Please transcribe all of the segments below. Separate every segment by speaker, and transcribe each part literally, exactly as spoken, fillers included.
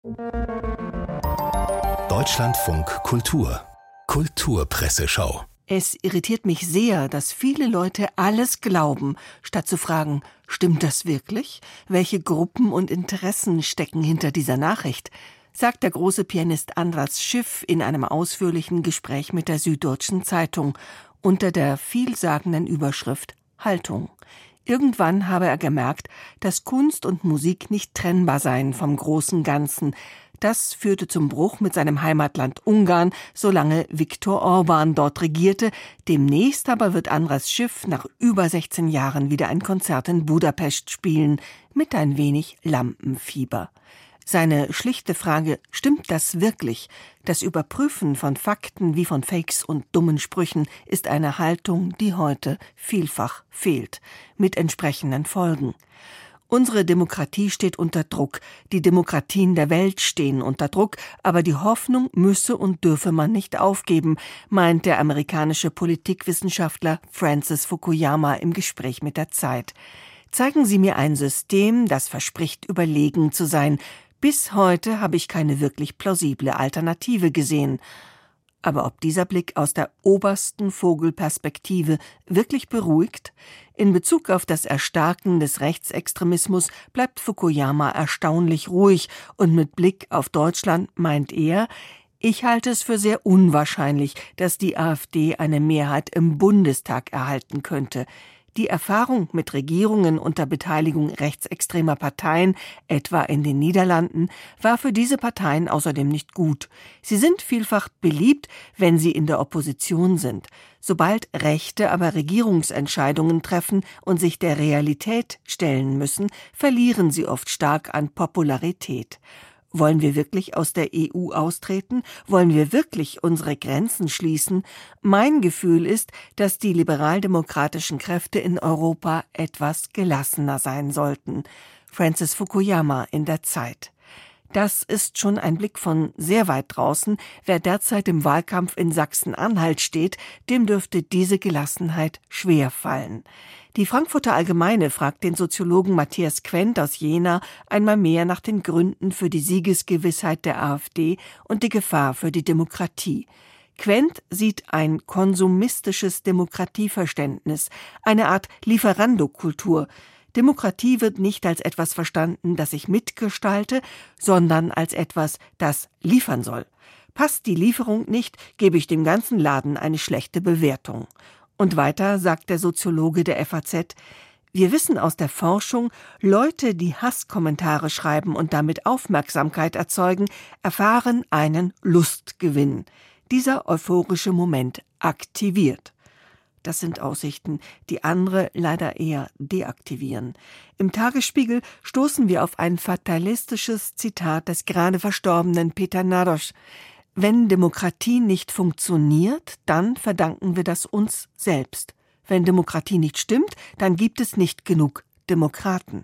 Speaker 1: Deutschlandfunk Kultur Kulturpresseschau.
Speaker 2: Es irritiert mich sehr, dass viele Leute alles glauben, statt zu fragen, stimmt das wirklich? Welche Gruppen und Interessen stecken hinter dieser Nachricht? Sagt der große Pianist Andras Schiff in einem ausführlichen Gespräch mit der Süddeutschen Zeitung unter der vielsagenden Überschrift Haltung. Irgendwann habe er gemerkt, dass Kunst und Musik nicht trennbar seien vom großen Ganzen. Das führte zum Bruch mit seinem Heimatland Ungarn, solange Viktor Orbán dort regierte. Demnächst aber wird Andras Schiff nach über sechzehn Jahren wieder ein Konzert in Budapest spielen, mit ein wenig Lampenfieber. Seine schlichte Frage, stimmt das wirklich? Das Überprüfen von Fakten wie von Fakes und dummen Sprüchen ist eine Haltung, die heute vielfach fehlt, mit entsprechenden Folgen. Unsere Demokratie steht unter Druck, die Demokratien der Welt stehen unter Druck, aber die Hoffnung müsse und dürfe man nicht aufgeben, meint der amerikanische Politikwissenschaftler Francis Fukuyama im Gespräch mit der Zeit. Zeigen Sie mir ein System, das verspricht, überlegen zu sein. Bis heute habe ich keine wirklich plausible Alternative gesehen. Aber ob dieser Blick aus der obersten Vogelperspektive wirklich beruhigt? In Bezug auf das Erstarken des Rechtsextremismus bleibt Fukuyama erstaunlich ruhig und mit Blick auf Deutschland meint er, ich halte es für sehr unwahrscheinlich, dass die AfD eine Mehrheit im Bundestag erhalten könnte. Die Erfahrung mit Regierungen unter Beteiligung rechtsextremer Parteien, etwa in den Niederlanden, war für diese Parteien außerdem nicht gut. Sie sind vielfach beliebt, wenn sie in der Opposition sind. Sobald Rechte aber Regierungsentscheidungen treffen und sich der Realität stellen müssen, verlieren sie oft stark an Popularität. Wollen wir wirklich aus der E U austreten? Wollen wir wirklich unsere Grenzen schließen? Mein Gefühl ist, dass die liberaldemokratischen Kräfte in Europa etwas gelassener sein sollten. Francis Fukuyama in der Zeit. Das ist schon ein Blick von sehr weit draußen. Wer derzeit im Wahlkampf in Sachsen-Anhalt steht, dem dürfte diese Gelassenheit schwer fallen. Die Frankfurter Allgemeine fragt den Soziologen Matthias Quent aus Jena einmal mehr nach den Gründen für die Siegesgewissheit der AfD und die Gefahr für die Demokratie. Quent sieht ein konsumistisches Demokratieverständnis, eine Art Lieferandokultur. Demokratie wird nicht als etwas verstanden, das ich mitgestalte, sondern als etwas, das liefern soll. Passt die Lieferung nicht, gebe ich dem ganzen Laden eine schlechte Bewertung. Und weiter sagt der Soziologe der F A Z, wir wissen aus der Forschung, Leute, die Hasskommentare schreiben und damit Aufmerksamkeit erzeugen, erfahren einen Lustgewinn. Dieser euphorische Moment aktiviert. Das sind Aussichten, die andere leider eher deaktivieren. Im Tagesspiegel stoßen wir auf ein fatalistisches Zitat des gerade verstorbenen Peter Naroš. Wenn Demokratie nicht funktioniert, dann verdanken wir das uns selbst. Wenn Demokratie nicht stimmt, dann gibt es nicht genug Demokraten.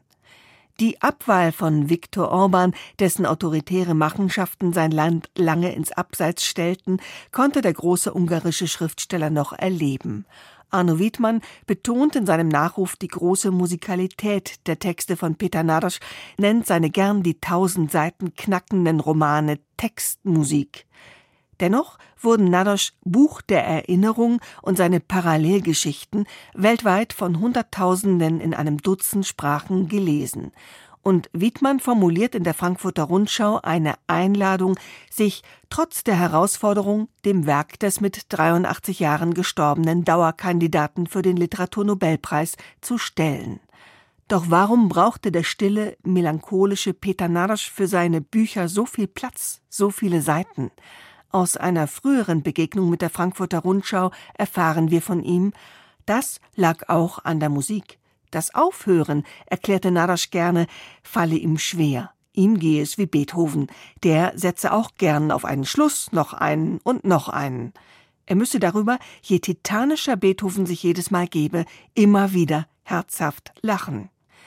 Speaker 2: Die Abwahl von Viktor Orbán, dessen autoritäre Machenschaften sein Land lange ins Abseits stellten, konnte der große ungarische Schriftsteller noch erleben. Arno Wiedmann betont in seinem Nachruf die große Musikalität der Texte von Peter Naroš, nennt seine gern die tausend Seiten knackenden Romane Textmusik. Dennoch wurden Naroš Buch der Erinnerung und seine Parallelgeschichten weltweit von Hunderttausenden in einem Dutzend Sprachen gelesen. Und Wiedmann formuliert in der Frankfurter Rundschau eine Einladung, sich trotz der Herausforderung dem Werk des mit dreiundachtzig Jahren gestorbenen Dauerkandidaten für den Literaturnobelpreis zu stellen. Doch warum brauchte der stille, melancholische Peter Naroš für seine Bücher so viel Platz, so viele Seiten? Aus einer früheren Begegnung mit der Frankfurter Rundschau erfahren wir von ihm, das lag auch an der Musik. Das Aufhören, erklärte Naroš gerne, falle ihm schwer. Ihm gehe es wie Beethoven. Der setze auch gern auf einen Schluss, noch einen und noch einen. Er müsse darüber, je titanischer Beethoven sich jedes Mal gebe, immer wieder herzhaft lachen.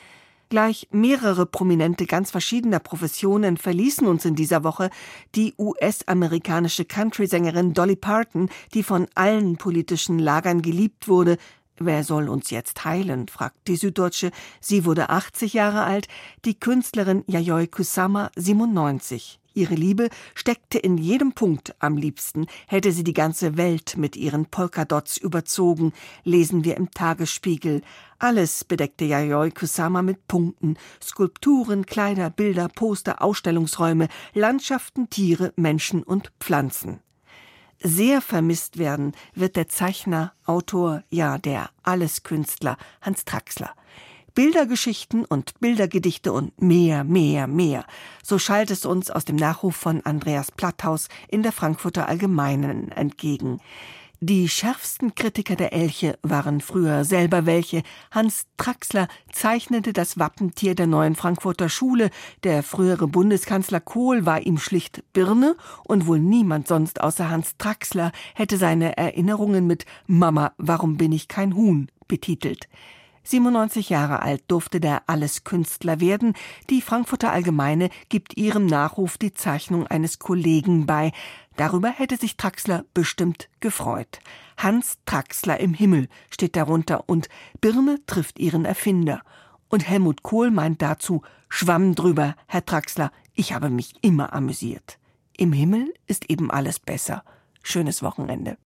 Speaker 2: Gleich mehrere Prominente ganz verschiedener Professionen verließen uns in dieser Woche. Die U S-amerikanische Country-Sängerin Dolly Parton, die von allen politischen Lagern geliebt wurde. Wer soll uns jetzt heilen, fragt die Süddeutsche. Sie wurde achtzig Jahre alt, die Künstlerin Yayoi Kusama siebenundneunzig. Ihre Liebe steckte in jedem Punkt. Am liebsten hätte sie die ganze Welt mit ihren Polkadots überzogen, lesen wir im Tagesspiegel. Alles bedeckte Yayoi Kusama mit Punkten. Skulpturen, Kleider, Bilder, Poster, Ausstellungsräume, Landschaften, Tiere, Menschen und Pflanzen. Sehr vermisst werden wird der Zeichner, Autor, ja der Alleskünstler Hans Traxler. Bildergeschichten und Bildergedichte und mehr, mehr, mehr. So schallt es uns aus dem Nachruf von Andreas Platthaus in der Frankfurter Allgemeinen entgegen. Die schärfsten Kritiker der Elche waren früher selber welche. Hans Traxler zeichnete das Wappentier der neuen Frankfurter Schule. Der frühere Bundeskanzler Kohl war ihm schlicht Birne und wohl niemand sonst außer Hans Traxler hätte seine Erinnerungen mit »Mama, warum bin ich kein Huhn« betitelt. siebenundneunzig Jahre alt durfte der Alleskünstler werden. Die Frankfurter Allgemeine gibt ihrem Nachruf die Zeichnung eines Kollegen bei. Darüber hätte sich Traxler bestimmt gefreut. Hans Traxler im Himmel steht darunter und Birne trifft ihren Erfinder. Und Helmut Kohl meint dazu, Schwamm drüber, Herr Traxler, ich habe mich immer amüsiert. Im Himmel ist eben alles besser. Schönes Wochenende.